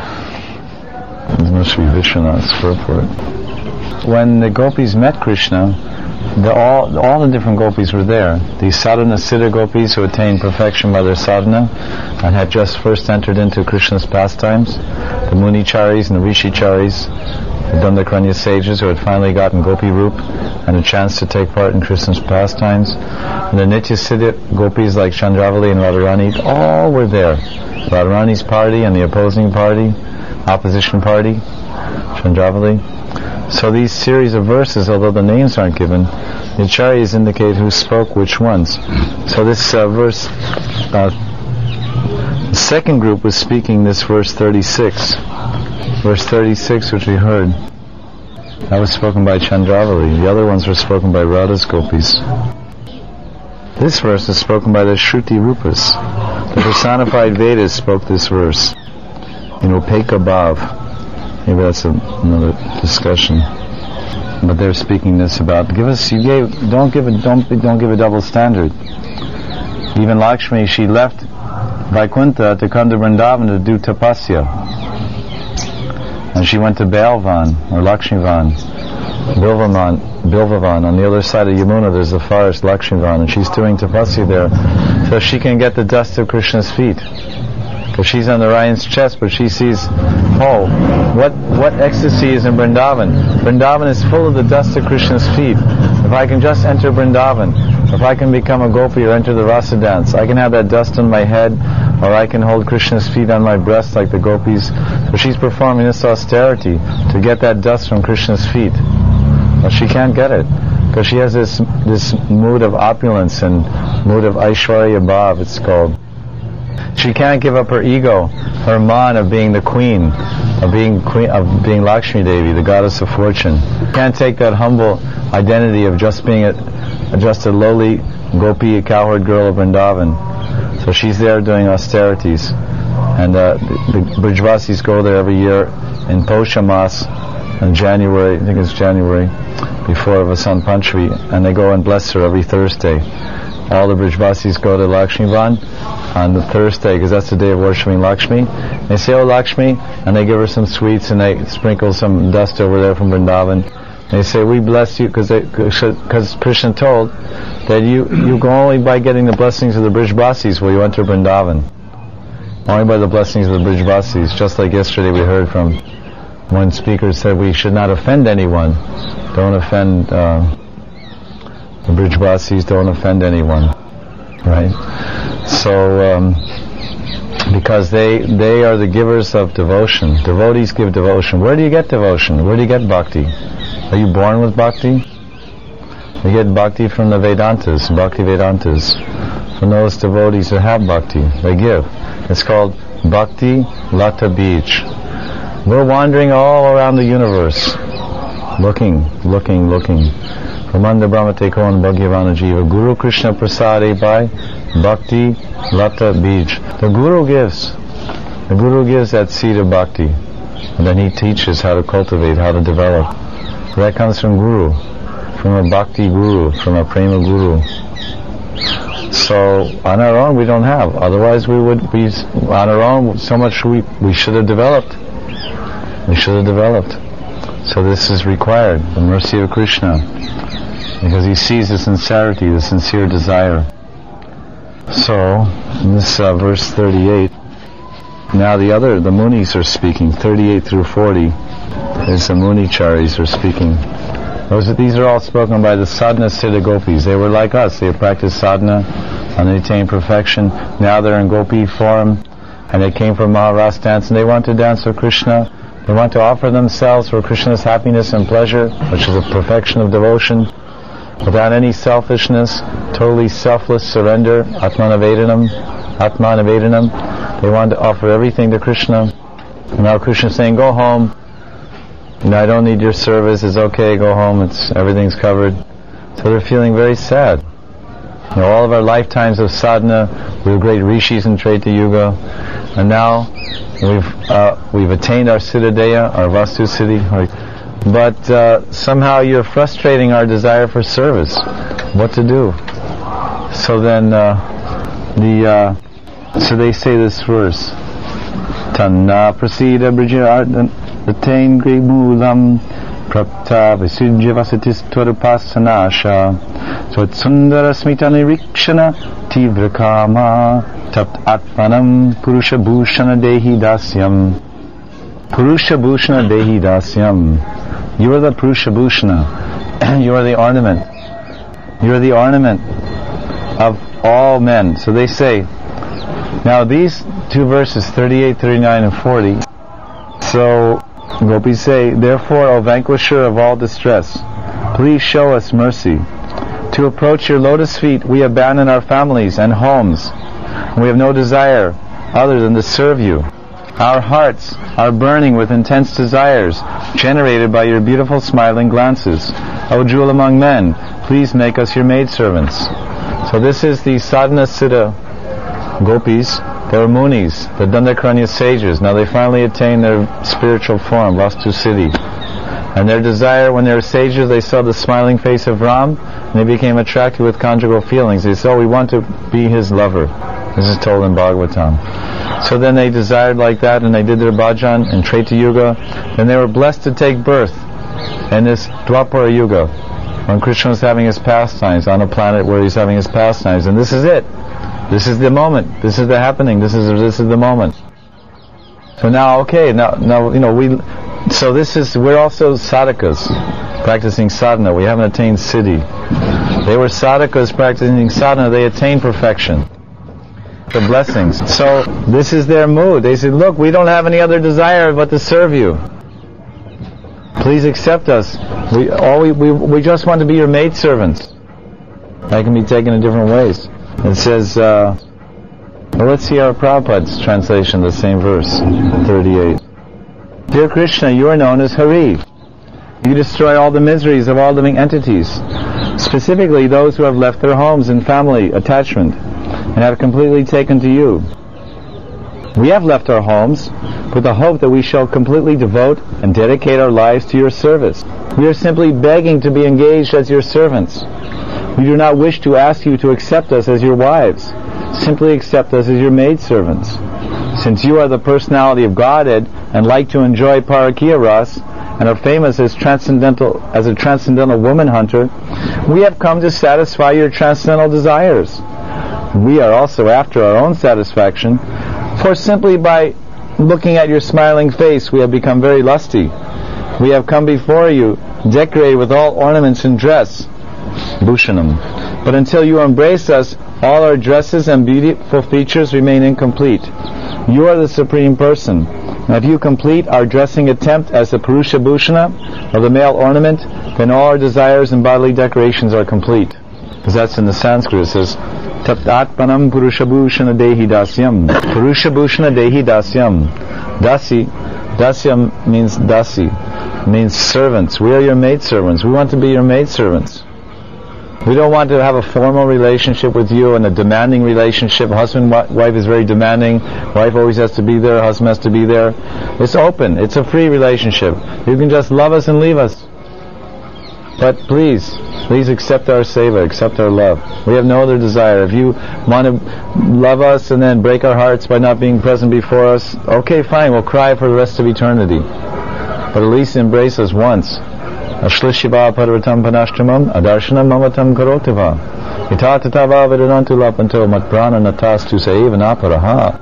This must be Vishwanath's purport. When the gopis met Krishna, The, all, all the different gopis were there. The sadhana siddha gopis who attained perfection by their sadhana and had just first entered into Krishna's pastimes, the municharis and the rishicharis, the dandakaranya sages who had finally gotten gopi roop and a chance to take part in Krishna's pastimes, and the nitya siddha gopis like Chandravali and Radharani, all were there. Radharani's party and the opposing party, opposition party, Chandravali. So these series of verses, although the names aren't given, the acharyas indicate who spoke which ones. So this uh, verse, uh, the second group was speaking this verse thirty-six. Verse thirty-six, which we heard, that was spoken by Chandravali. The other ones were spoken by Radha's gopis. This verse is spoken by the Shruti Rupas. The personified Vedas spoke this verse in Upeka Bhav. Maybe that's a, another discussion. But they're speaking this about give us you gave don't give a don't don't give a double standard. Even Lakshmi, she left Vaikuntha to come to Vrindavan to do tapasya, and she went to Bailvan or Lakshmivan, Bilvavan, Bilvavan. On the other side of Yamuna, there's the forest Lakshmivan, and she's doing tapasya there, so she can get the dust of Krishna's feet. Because she's on Narayan's chest, but she sees, oh, what what ecstasy is in Vrindavan. Vrindavan is full of the dust of Krishna's feet. If I can just enter Vrindavan, if I can become a gopi or enter the rasa dance, I can have that dust on my head, or I can hold Krishna's feet on my breast like the gopis. So she's performing this austerity to get that dust from Krishna's feet. But she can't get it, because she has this this mood of opulence and mood of Aishwarya Bhav, it's called. She can't give up her ego, her man of being the queen, of being queen, of being Lakshmi Devi, the goddess of fortune. She can't take that humble identity of just being a, just a lowly gopi, a cowherd girl of Vrindavan. So she's there doing austerities, and uh, the, the Brijvasis go there every year in Posha Mas in January, I think it's January, before Vasant Panchami, and they go and bless her every Thursday. All the Brijvasis go to Lakshmi Van on the Thursday, because that's the day of worshipping Lakshmi. They say, "Oh Lakshmi," and they give her some sweets, and they sprinkle some dust over there from Vrindavan. They say, "We bless you," because because Krishna told that you you go only by getting the blessings of the Brijvasis will you enter Vrindavan. Only by the blessings of the Brijvasis. Just like yesterday we heard from one speaker said we should not offend anyone. Don't offend uh, the Brijvasis. Don't offend anyone, right? So um, because they they are the givers of devotion. Devotees give devotion. Where do you get devotion? Where do you get bhakti? Are you born with bhakti? You get bhakti from the Vedantas, Bhakti Vedantas, from those devotees who have bhakti. They give. It's called Bhakti Lata Beach. We're wandering all around the universe, looking, looking, looking. Ramanda Brahmate Kon Bhagavana Jiva. Guru Krishna Prasade by Bhakti Lata Beach. The Guru gives. The Guru gives that seed of bhakti. And then he teaches how to cultivate, how to develop. That comes from Guru, from a Bhakti Guru, from a Prema Guru. So on our own we don't have. Otherwise we would be on our own. So much we we should have developed. We should have developed. So this is required, the mercy of Krishna, because he sees the sincerity, the sincere desire. So in this uh, verse thirty-eight, now the other the Munis are speaking. thirty-eight through forty is the Municharis are speaking. Those, these are all spoken by the sadhana siddha gopis. They were like us. They practiced sadhana and they attained perfection. Now they're in gopi form, and they came from Maharas dance, and they want to dance for Krishna. They want to offer themselves for Krishna's happiness and pleasure, which is a perfection of devotion, without any selfishness, totally selfless surrender, Atmanavedanam, Atmanavedanam. They want to offer everything to Krishna. And now Krishna is saying, "Go home. You know, I don't need your service. It's okay. Go home. It's everything's covered." So they're feeling very sad. You know, all of our lifetimes of sadhana, we were great rishis in Treta Yuga, and now we've uh, we've attained our Siddhadeya, our Vastu Siddhi. But uh, somehow you're frustrating our desire for service. What to do? So then uh, the uh, so they say this verse: Tanna prasida brijya attain great mulam prapta visujya vasatis tvarupasanasha swat sundara smitani rikshana tivra kama tapt atmanam purusha bhushana dehi dasyam. Purusha bhushana dehi dasyam. You are the purusha bhushana. You are the ornament. You are the ornament of all men. So they say, now these two verses, thirty-eight, thirty-nine, and forty, so Gopis say, "Therefore, O vanquisher of all distress, please show us mercy. To approach your lotus feet, we abandon our families and homes, and we have no desire other than to serve you. Our hearts are burning with intense desires, generated by your beautiful smiling glances. O jewel among men, please make us your maidservants." So this is the sadhana siddha gopis. They were munis, the Dandakaranya sages. Now they finally attained their spiritual form, Vastu Siddhi. And their desire, when they were sages, they saw the smiling face of Ram, and they became attracted with conjugal feelings. They said, "Oh, we want to be his lover." This is told in Bhagavatam. So then they desired like that, and they did their bhajan in Treta Yuga. And they were blessed to take birth in this Dwapara Yuga, when Krishna was having his pastimes on a planet where he's having his pastimes. And this is it. This is the moment. This is the happening. This is this is the moment. So now, okay, now now you know we. So this is we're also sadhakas, practicing sadhana. We haven't attained siddhi. They were sadhakas practicing sadhana. They attained perfection, the blessings. So this is their mood. They said, "Look, we don't have any other desire but to serve you. Please accept us. We all we we, we just want to be your maidservants." That can be taken in different ways. It says, uh, well, let's see our Prabhupada's translation of the same verse, thirty-eight. "Dear Krishna, you are known as Hari. You destroy all the miseries of all living entities, specifically those who have left their homes and family attachment, and have completely taken to you. We have left our homes, with the hope that we shall completely devote and dedicate our lives to your service. We are simply begging to be engaged as your servants. We do not wish to ask you to accept us as your wives. Simply accept us as your maidservants. Since you are the personality of Godhead and like to enjoy Parakiya Ras and are famous as transcendental as a transcendental woman hunter, we have come to satisfy your transcendental desires. We are also after our own satisfaction, for simply by looking at your smiling face we have become very lusty. We have come before you, decorated with all ornaments and dress, bhushanam. But until you embrace us, all our dresses and beautiful features remain incomplete. You are the Supreme Person. And if you complete our dressing attempt as the Purusha Bhushana, or the male ornament, then all our desires and bodily decorations are complete. Because that's in the Sanskrit. It says, Taptatpanam Purusha Bhushana Dehi Dasyam. Purusha Bhushana Dehi Dasyam. Dasi, Dasyam means Dasi, means servants. We are your maidservants. We want to be your maidservants. We don't want to have a formal relationship with you and a demanding relationship. Husband, wife is very demanding. Wife always has to be there. Husband has to be there. It's open. It's a free relationship. You can just love us and leave us. But please, please accept our seva, accept our love. We have no other desire. If you want to love us and then break our hearts by not being present before us, okay, fine, we'll cry for the rest of eternity. But at least embrace us once. Ashlishiva parvatam panashtamam adarshanam mamatam karotiva itatatava vedanantu lapanto matprana natastu saeva naparaha.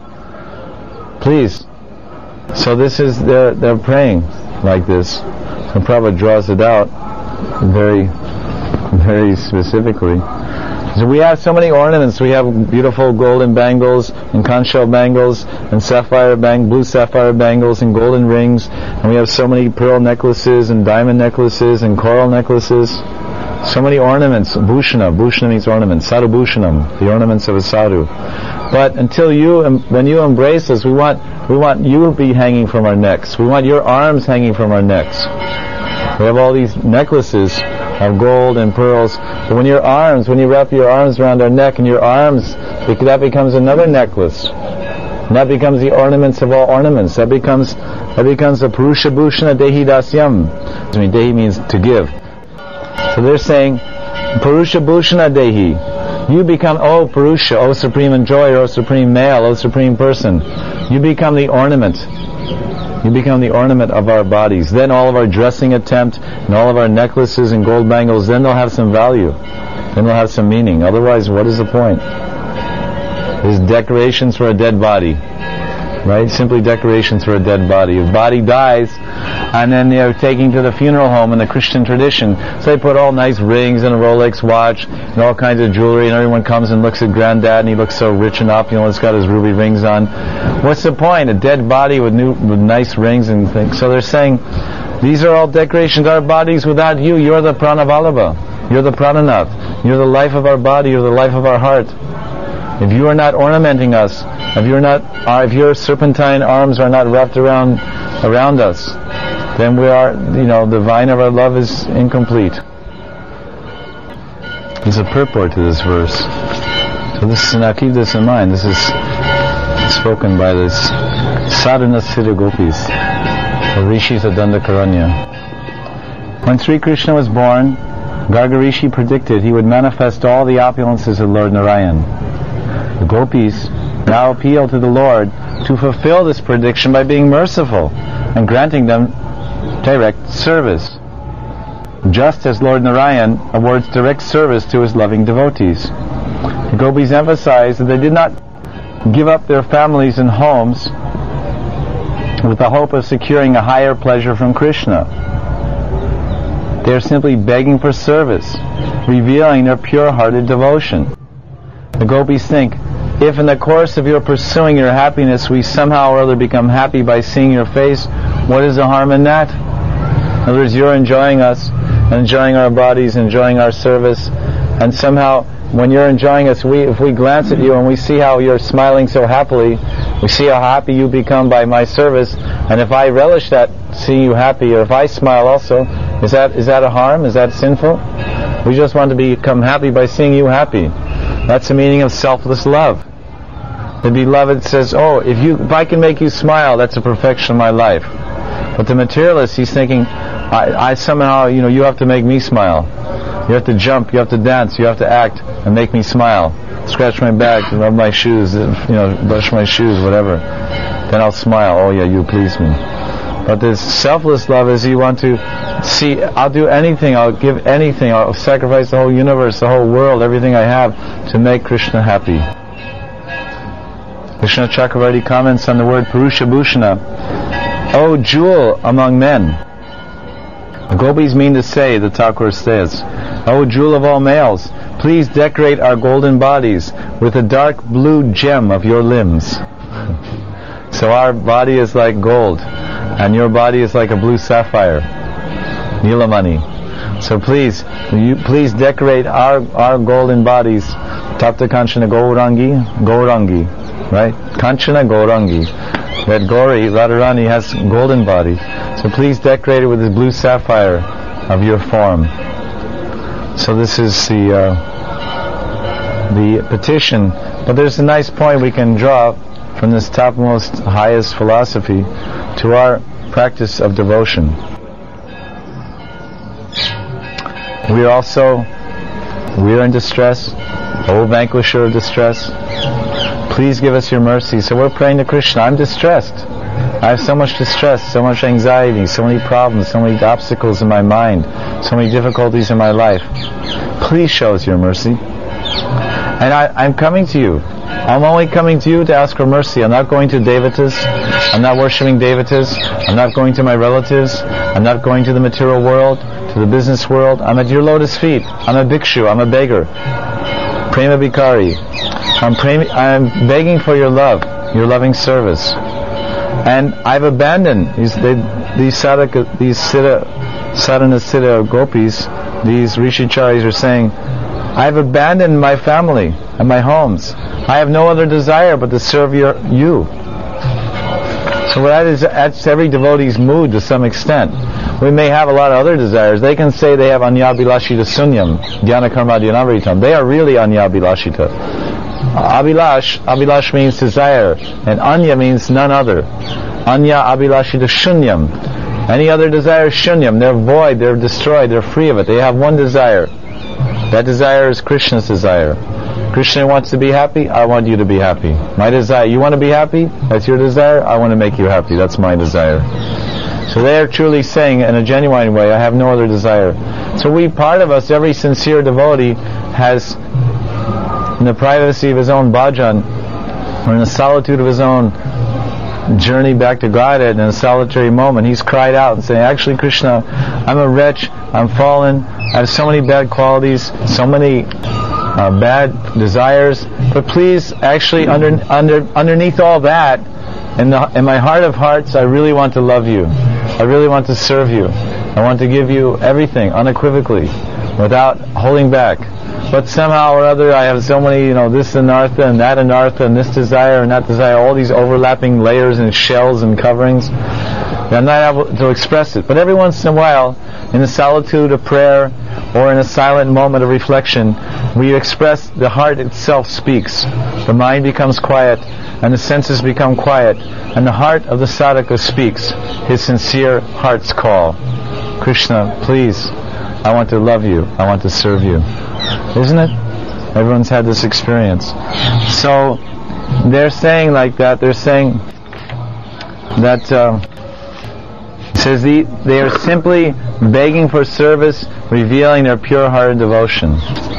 Please. So this is, they're, they're praying like this. So Prabhupada draws it out very, very specifically. So we have so many ornaments. We have beautiful golden bangles and conch shell bangles and sapphire bang, blue sapphire bangles and golden rings, and we have so many pearl necklaces and diamond necklaces and coral necklaces. So many ornaments. Bhushana, Bhushana means ornaments. Sadhu Bhushanam, the ornaments of a sadhu. But until you, when you embrace us, we want, we want you to be hanging from our necks. We want your arms hanging from our necks. We have all these necklaces of gold and pearls, but when your arms, when you wrap your arms around our neck and your arms, that becomes another necklace. And that becomes the ornaments of all ornaments. That becomes, that becomes a Purusha Bhushana Dehi Dasyam. I mean, Dehi means to give. So they're saying, Purusha Bhushana Dehi. You become, oh Purusha, oh Supreme Enjoyer, oh Supreme Male, oh Supreme Person. You become the ornament. You become the ornament of our bodies. Then all of our dressing attempt and all of our necklaces and gold bangles, then they'll have some value. Then they'll have some meaning. Otherwise, what is the point? There's decorations for a dead body. Right? Simply decorations for a dead body. If body dies, and then they're taking to the funeral home in the Christian tradition, so they put all nice rings and a Rolex watch and all kinds of jewelry, and everyone comes and looks at granddad and he looks so rich and opulent, he's got his ruby rings on. What's the point? A dead body with new, with nice rings and things. So they're saying, these are all decorations. Our bodies without you, you're the Pranavallabha. You're the Prananath. You're the life of our body. You're the life of our heart. If you are not ornamenting us, if you're not, uh, if your serpentine arms are not wrapped around around us, then we are, you know, the vine of our love is incomplete. There's a purport to this verse. So this is, now keep this in mind. This is spoken by this Sadhana Siddha Gopis, the Rishis of Dandakaranya. When Sri Krishna was born, Gargarishi predicted he would manifest all the opulences of Lord Narayan. The Gopis now appeal to the Lord to fulfill this prediction by being merciful and granting them direct service, just as Lord Narayan awards direct service to his loving devotees. The Gopis emphasize that they did not give up their families and homes with the hope of securing a higher pleasure from Krishna. They are simply begging for service, revealing their pure-hearted devotion. The Gopis think, if in the course of your pursuing your happiness we somehow or other become happy by seeing your face, what is the harm in that? In other words, you're enjoying us, enjoying our bodies, enjoying our service, and somehow when you're enjoying us, we, if we glance at you and we see how you're smiling so happily, we see how happy you become by my service, and if I relish that, seeing you happy, or if I smile also, is that is that a harm? Is that sinful? We just want to become happy by seeing you happy. That's the meaning of selfless love. The beloved says, oh, if you, if I can make you smile, that's a perfection of my life. But the materialist, he's thinking, I, I somehow, you know, you have to make me smile. You have to jump, you have to dance, you have to act, and make me smile. Scratch my back, rub my shoes, you know, brush my shoes, whatever. Then I'll smile. Oh yeah, you please me. But this selfless love is you want to see, I'll do anything, I'll give anything, I'll sacrifice the whole universe, the whole world, everything I have to make Krishna happy. Krishna Chakravarti comments on the word Purusha Bhushana. Oh, jewel among men. The gopis mean to say, the Thakur says, oh, jewel of all males, please decorate our golden bodies with a dark blue gem of your limbs. So our body is like gold, and your body is like a blue sapphire, Nilamani. So please, you please decorate our our golden bodies. Tapta Kanchana Gaurangi, Gaurangi, right? Kanchana Gaurangi. That Gauri, Radharani, has golden body. So please decorate it with this blue sapphire of your form. So this is the uh, the petition. But there's a nice point we can draw from this topmost, highest philosophy to our practice of devotion. We are also, we are in distress, O vanquisher of distress. Please give us your mercy. So we're praying to Krishna, I'm distressed. I have so much distress, so much anxiety, so many problems, so many obstacles in my mind, so many difficulties in my life. Please show us your mercy. And I, I'm coming to you. I'm only coming to you to ask for mercy. I'm not going to devatas. I'm not worshipping devatas. I'm not going to my relatives. I'm not going to the material world, to the business world. I'm at your lotus feet. I'm a bhikshu. I'm a beggar. Prema Bhikari. I'm, praying, I'm begging for your love, your loving service. And I've abandoned these they, these sadhaka, these siddha, sadhana siddha gopis, these rishicharis are saying, I've abandoned my family and my homes. I have no other desire but to serve your, you. So that is, that's every devotee's mood to some extent. We may have a lot of other desires. They can say they have anyabhilashita sunyam, dhyana karma dhyanavritam. They are really anyabhilashita. Uh, abhilash, abhilash means desire, and anya means none other. Anya abhilashita shunyam. Any other desire is shunyam. They're void, they're destroyed, they're free of it. They have one desire. That desire is Krishna's desire. Krishna wants to be happy, I want you to be happy. My desire, you want to be happy? That's your desire? I want to make you happy. That's my desire. So they are truly saying in a genuine way, I have no other desire. So we, part of us, every sincere devotee has, in the privacy of his own bhajan, or in the solitude of his own journey back to Godhead, in a solitary moment, he's cried out and saying, actually Krishna, I'm a wretch, I'm fallen, I have so many bad qualities, so many uh, bad desires, but please, actually under, under, underneath all that, in, the, in my heart of hearts, I really want to love you. I really want to serve you. I want to give you everything, unequivocally, without holding back. But somehow or other, I have so many, you know, this anartha and that anartha and this desire and that desire, all these overlapping layers and shells and coverings, that I'm not able to express it. But every once in a while, in the solitude of prayer or in a silent moment of reflection, we express, the heart itself speaks. The mind becomes quiet and the senses become quiet, and the heart of the sadhaka speaks his sincere heart's call. Krishna, please, I want to love you, I want to serve you. Isn't it? Everyone's had this experience. So they're saying like that, they're saying that uh, it says the, they are simply begging for service, revealing their pure-hearted devotion.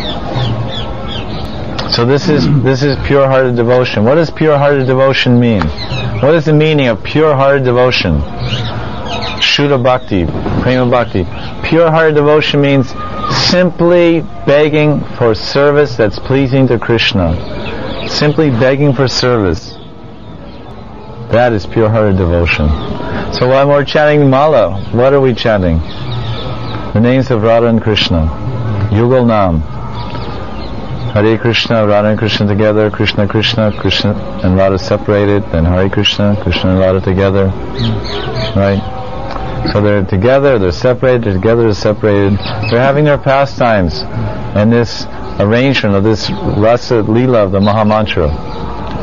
So this is this is pure-hearted devotion. What does pure-hearted devotion mean? What is the meaning of pure-hearted devotion? Shuddha Bhakti, Prema Bhakti. Pure-hearted devotion means simply begging for service that's pleasing to Krishna. Simply begging for service. That is pure-hearted devotion. So while we're chanting Mala, what are we chanting? The names of Radha and Krishna. Yugal Nam. Hare Krishna, Radha and Krishna together, Krishna Krishna, Krishna and Radha separated, then Hare Krishna, Krishna and Radha together. Right? So they're together, they're separated, they're together, they're separated. They're having their pastimes in this arrangement of this Rasa Leela of the Mahamantra.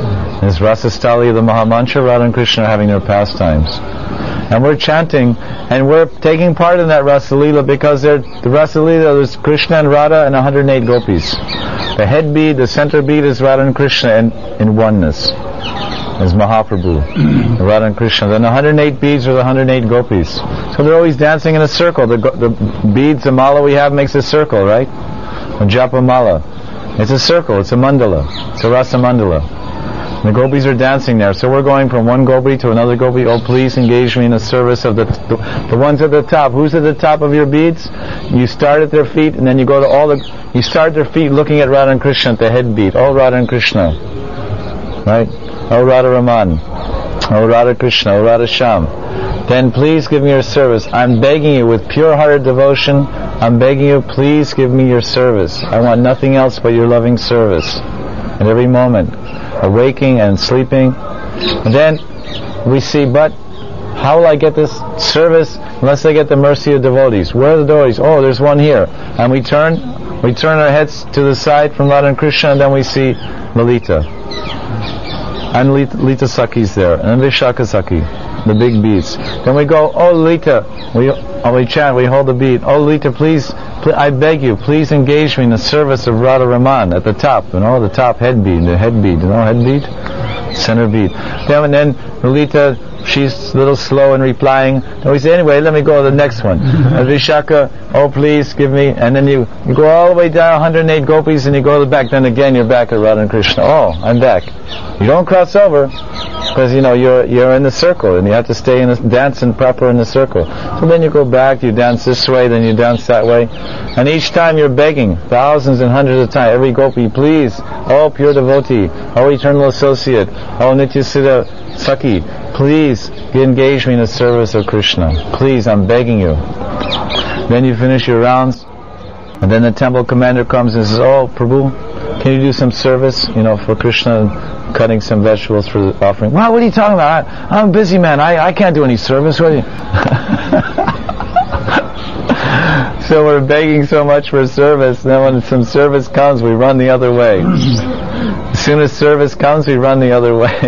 This Rasastali of the Mahamantra, Radha and Krishna are having their pastimes. And we're chanting, and we're taking part in that Rasalila because they're, the Rasalila is Krishna and Radha and one hundred eight gopis. The head bead, the center bead is Radha and Krishna in, in oneness. Is Mahaprabhu, Radha and Krishna. Then one hundred eight beads are the one hundred eight gopis. So they're always dancing in a circle. The, the beads, the mala we have makes a circle, right? A japa mala. It's a circle, it's a mandala. It's a rasa mandala. The gopis are dancing there. So we're going from one gopi to another gopi. Oh, please engage me in the service of the, the the ones at the top. Who's at the top of your beads? You start at their feet, and then you go to all the... You start their feet looking at Radha and Krishna at the head bead. Oh, Radha and Krishna. Right? Oh, Radha Raman. Oh, Radha Krishna. Oh, Radha Sham. Then please give me your service. I'm begging you with pure-hearted devotion. I'm begging you, please give me your service. I want nothing else but your loving service. At every moment. Awaking and sleeping. And then we see, but how will I get this service unless I get the mercy of devotees? Where are the devotees? Oh, there's one here. And we turn, we turn our heads to the side from Radha and Krishna, and then we see Lalita. And Lita, Lita Sakhi's there, and Vishaka Sakhi, the big beads. Then we go, oh Lita, we oh, we chant, we hold the bead. Oh Lita, please, pl- I beg you, please engage me in the service of Radha Raman at the top, you know, the top head bead, the head bead, you know, head bead, center bead. Then and then Lita, she's a little slow in replying. And we say, anyway, let me go to the next one. And Vishaka, oh please give me, and then you, you go all the way down one hundred eight gopis and you go to the back, then again you're back at Radha and Krishna. Oh, I'm back. You don't cross over, because you know you're you're in the circle and you have to stay in the dancing proper in the circle. So then you go back, you dance this way, then you dance that way, and each time you're begging, thousands and hundreds of times, every gopi, please, oh pure devotee, oh eternal associate, oh Nityasiddha Sakhi, please engage me in the service of Krishna. Please, I'm begging you. Then you finish your rounds, and then the temple commander comes and says, oh Prabhu, can you do some service, you know, for Krishna, cutting some vegetables for the offering? Wow, what are you talking about? I, I'm a busy man. I, I can't do any service. What are you? So we're begging so much for service, and then when some service comes, we run the other way. As soon as service comes, we run the other way.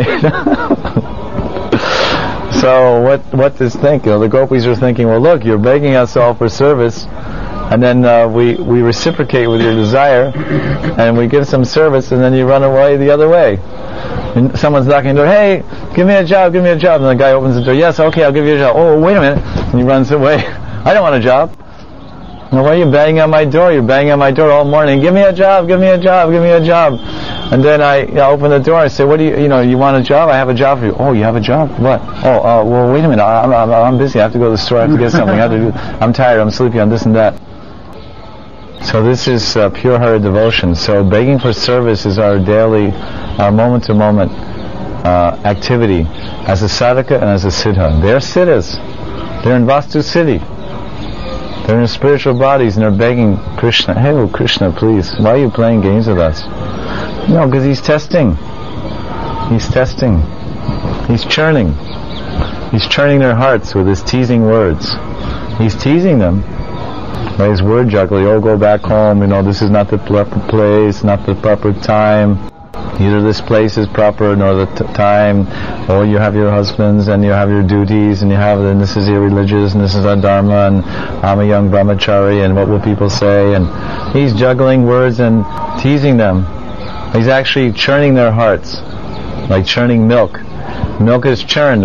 So what what does think? You know, the gopis are thinking, well, look, you're begging us all for service, and then uh, we we reciprocate with your desire, and we give some service, and then you run away the other way. And someone's knocking on the door, hey, give me a job, give me a job. And the guy opens the door, yes, okay, I'll give you a job. Oh, wait a minute. And he runs away. I don't want a job. Now, why are you banging on my door? You're banging on my door all morning. Give me a job, give me a job, give me a job. And then I, I open the door, I say, what do you, you know, you want a job? I have a job for you. Oh, you have a job? What? Oh, uh, well, wait a minute. I'm, I'm, I'm busy. I have to go to the store. I have to get something. I have to do, I'm tired. I'm sleepy on this and that. So this is uh, pure-hearted devotion. So begging for service is our daily, our moment-to-moment uh, activity as a sadhaka and as a siddha. They're siddhas. They're in Vastu city. They're in spiritual bodies and they're begging Krishna, hey, oh Krishna, please, why are you playing games with us? No, because he's testing. He's testing. He's churning. He's churning their hearts with his teasing words. He's teasing them by his word juggling. Oh, go back home, you know, this is not the proper place, not the proper time. Neither this place is proper nor the t- time. Oh, you have your husbands and you have your duties and you have, and this is irreligious and this is our dharma and I'm a young brahmachari and what will people say? And he's juggling words and teasing them. He's actually churning their hearts, like churning milk. Milk is churned.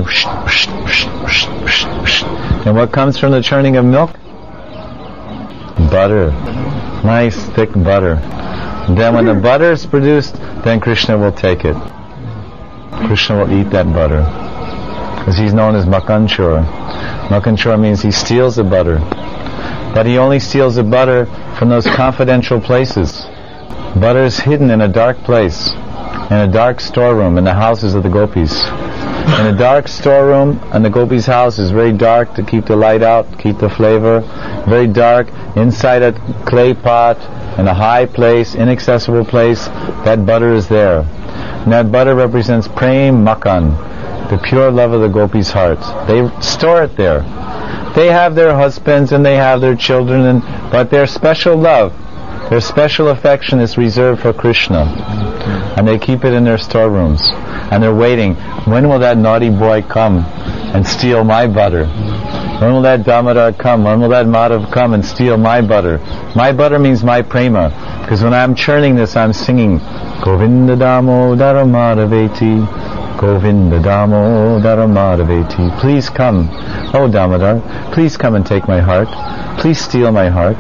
And what comes from the churning of milk? Butter. Nice thick butter. And then when the butter is produced, then Krishna will take it. Krishna will eat that butter. Because he's known as Makanchur. Makanchur means he steals the butter. But he only steals the butter from those confidential places. Butter is hidden in a dark place, in a dark storeroom, in the houses of the gopis. In a dark storeroom, and the gopis' house is very dark to keep the light out, keep the flavor. Very dark, inside a clay pot, in a high place, inaccessible place, that butter is there. And that butter represents prem makan, the pure love of the gopis' hearts. They store it there. They have their husbands and they have their children, and, but their special love, their special affection is reserved for Krishna. And they keep it in their storerooms. and they're waiting. When will that naughty boy come and steal my butter? When will that Damodar come? When will that Madhav come and steal my butter? My butter means my prema, because when I'm churning this, I'm singing Govinda Damodara Madhaveti, Govinda Damodara Madhaveti. Please come, oh Damodar, please come and take my heart. Please steal my heart.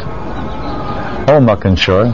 Oh Makanchor,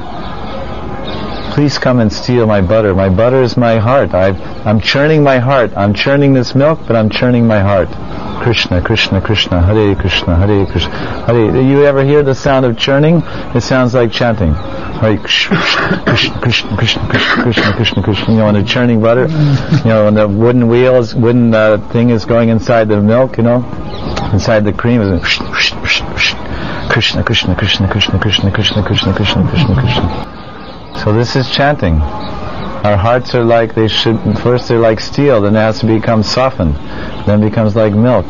please come and steal my butter. My butter is my heart. I've, I'm churning my heart. I'm churning this milk, but I'm churning my heart. Krishna, Krishna, Krishna, Hare Krishna, Hare Krishna, Hare. You ever hear the sound of churning? It sounds like chanting. Hare Krishna, Krishna, Krishna, Krishna, Krishna, Krishna, Krishna. You know, when the churning butter, you know, when the wooden wheels, wooden uh, thing is going inside the milk, you know, inside the cream is Krishna, Krishna, Krishna, Krishna, Krishna, Krishna, Krishna, Krishna, Krishna, Krishna, Krishna. So this is chanting. Our hearts are like, they should, first they're like steel, then it has to become softened, then it becomes like milk.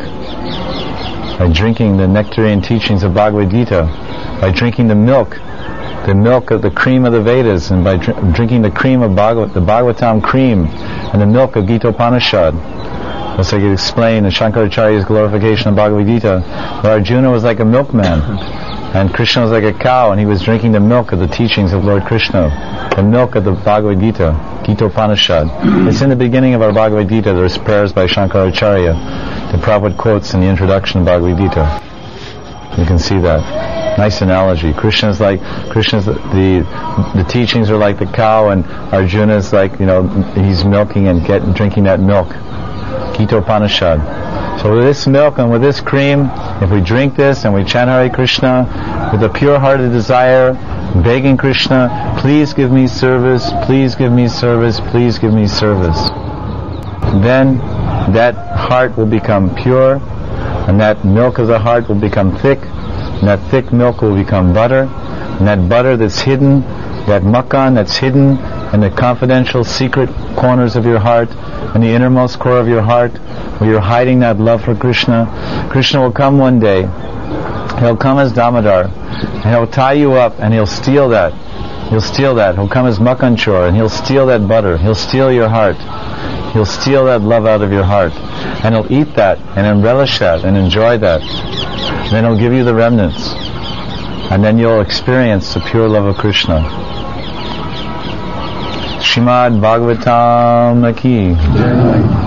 By drinking the nectarian teachings of Bhagavad Gita, by drinking the milk, the milk of the cream of the Vedas, and by dr- drinking the cream of Bhagavat, the Bhagavatam cream, and the milk of Gita Upanishad. As I could explain in Shankaracharya's glorification of Bhagavad Gita, that Arjuna was like a milkman, and Krishna was like a cow, and he was drinking the milk of the teachings of Lord Krishna, the milk of the Bhagavad Gita, Gita Upanishad. It's in the beginning of our Bhagavad Gita. There's prayers by Shankaracharya. The Prabhupada quotes in the introduction of Bhagavad Gita. You can see that. Nice analogy. Krishna's like, Krishna's, the, the, the teachings are like the cow, and Arjuna's like, you know, he's milking and get, drinking that milk. Gita Upanishad. So with this milk and with this cream, if we drink this and we chant Hare Krishna with a pure-hearted desire, begging Krishna, please give me service, please give me service, please give me service, then that heart will become pure, and that milk of the heart will become thick, and that thick milk will become butter, and that butter that's hidden, that makan that's hidden in the confidential secret corners of your heart, in the innermost core of your heart, where you're hiding that love for Krishna, Krishna will come one day. He'll come as Damodar, and he'll tie you up, and he'll steal that. He'll steal that. He'll come as Makanchor, and he'll steal that butter. He'll steal your heart. He'll steal that love out of your heart, and he'll eat that, and then relish that, and enjoy that. And then he'll give you the remnants, and then you'll experience the pure love of Krishna. Srimad Bhagavatam Ki.